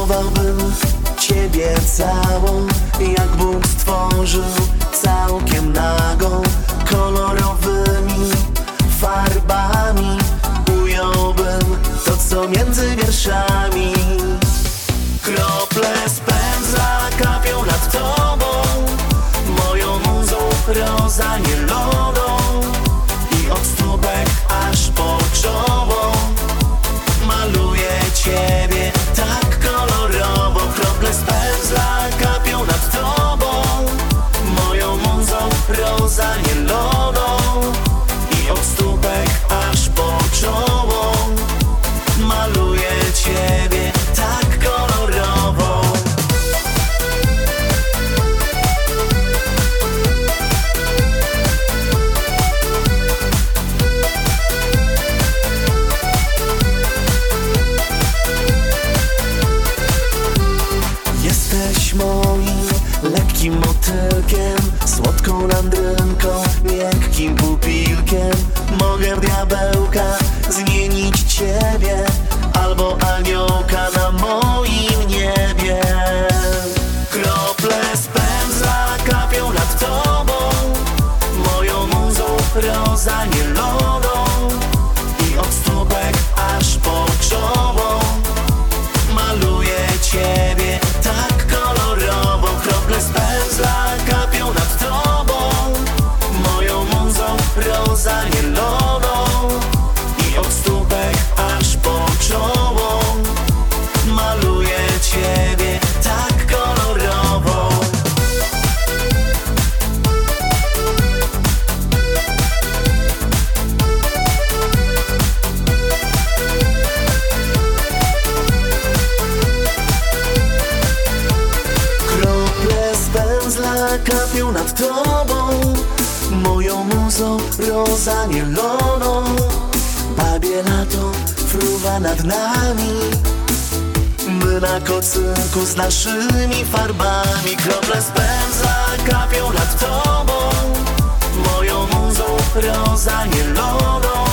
Malowałbym Ciebie całą, jak Bóg stworzył, całkiem nagą. Kolorowymi farbami ująłbym to, co między wierszami. Krople z pędzla kapią nad Tobą, moją muzą rozanielloną. I od stópek aż po czoło maluję Ciebie tak kolorowo. Krople z pędzla kapią nad Tobą, moją muzą rozanielloną. I od stópek aż po czoło maluję Ciebie tak kolorowo. Jesteś moim lekkim motylkiem, słodką landrynką, miękkim pupilkiem. Mogę w diabełka zmienić Ciebie, albo aniołka na moim niebie. Krople z pędzla kapią nad Tobą, moją muzą rozanielloną. I od stópek aż po czoło maluję Ciebie tak kolorowo. Krople z pędzla kapią nad Tobą, moją muzą rozanielloną. I od stópek aż po czoło maluję Ciebie tak kolorowo. Krople z pędzla kapią nad Tobą, moją muzą rozanielloną. Babie lato fruwa nad nami, my na kocynku z naszymi farbami. Krople z pędzla kapią nad Tobą, moją muzą rozanielloną.